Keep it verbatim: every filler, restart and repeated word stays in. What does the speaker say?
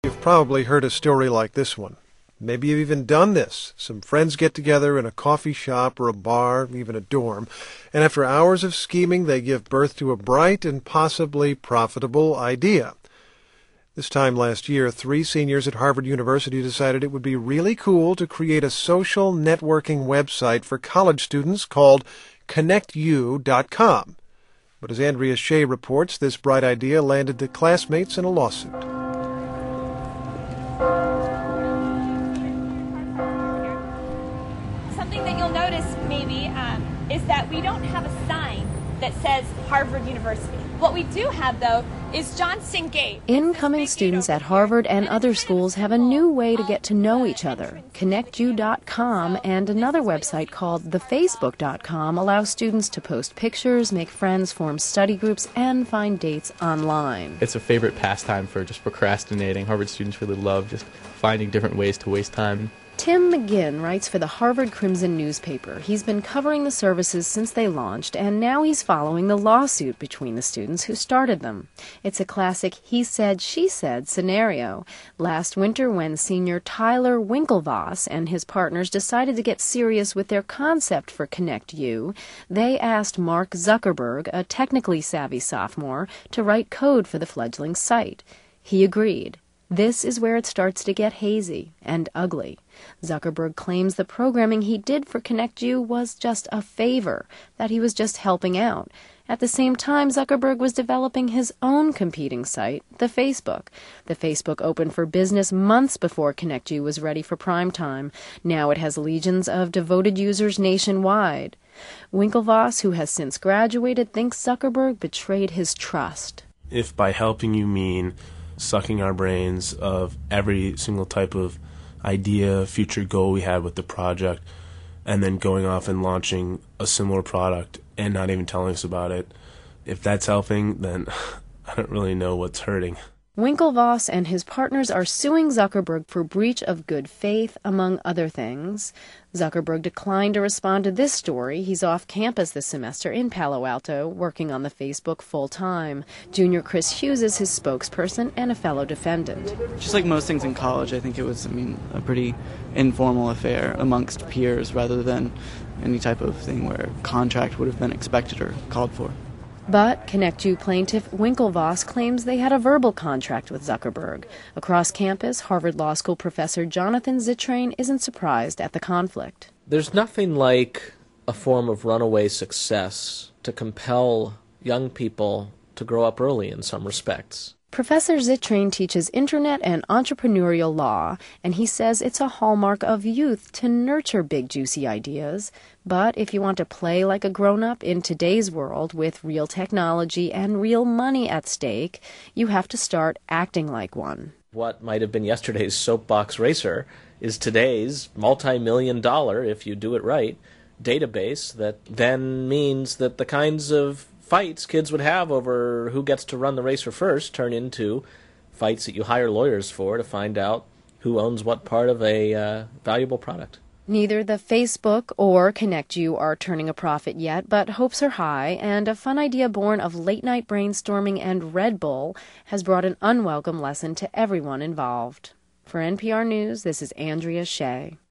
You've probably heard a story like this one. Maybe you've even done this. Some friends get together in a coffee shop or a bar, even a dorm, and after hours of scheming, they give birth to a bright and possibly profitable idea. This time last year, three seniors at Harvard University decided it would be really cool to create a social networking website for college students called connect you dot com. But as Andrea Shea reports, this bright idea landed the classmates in a lawsuit. Something that you'll notice maybe um, is that we don't have a sign that says Harvard University. What we do have, though, is Johnston Gate. Incoming students at Harvard and other schools have a new way to get to know each other. connect you dot com and another website called the facebook dot com allow students to post pictures, make friends, form study groups, and find dates online. It's a favorite pastime for just procrastinating. Harvard students really love just finding different ways to waste time. Tim McGinn writes for the Harvard Crimson newspaper. He's been covering the services since they launched, and now he's following the lawsuit between the students who started them. It's a classic he said, she said scenario. Last winter, when senior Tyler Winklevoss and his partners decided to get serious with their concept for Connect You, they asked Mark Zuckerberg, a technically savvy sophomore, to write code for the fledgling site. He agreed. This is where it starts to get hazy and ugly. Zuckerberg claims the programming he did for Connect You was just a favor, that he was just helping out. At the same time, Zuckerberg was developing his own competing site, the Facebook. The Facebook opened for business months before Connect You was ready for prime time. Now it has legions of devoted users nationwide. Winklevoss, who has since graduated, thinks Zuckerberg betrayed his trust. If by helping you mean sucking our brains of every single type of idea, future goal we had with the project, and then going off and launching a similar product and not even telling us about it, if that's helping, then I don't really know what's hurting. Winklevoss and his partners are suing Zuckerberg for breach of good faith, among other things. Zuckerberg declined to respond to this story. He's off campus this semester in Palo Alto, working on the Facebook full-time. Junior Chris Hughes is his spokesperson and a fellow defendant. Just like most things in college, I think it was, I mean, a pretty informal affair amongst peers rather than any type of thing where a contract would have been expected or called for. But Connect You plaintiff Winklevoss claims they had a verbal contract with Zuckerberg. Across campus, Harvard Law School professor Jonathan Zittrain isn't surprised at the conflict. There's nothing like a form of runaway success to compel young people to grow up early in some respects. Professor Zittrain teaches internet and entrepreneurial law, and he says it's a hallmark of youth to nurture big, juicy ideas. But if you want to play like a grown-up in today's world with real technology and real money at stake, you have to start acting like one. What might have been yesterday's soapbox racer is today's multi-million dollar, if you do it right, database that then means that the kinds of fights kids would have over who gets to run the racer first turn into fights that you hire lawyers for to find out who owns what part of a uh, valuable product. Neither the Facebook or Connect You are turning a profit yet, but hopes are high, and a fun idea born of late-night brainstorming and Red Bull has brought an unwelcome lesson to everyone involved. For N P R News, this is Andrea Shea.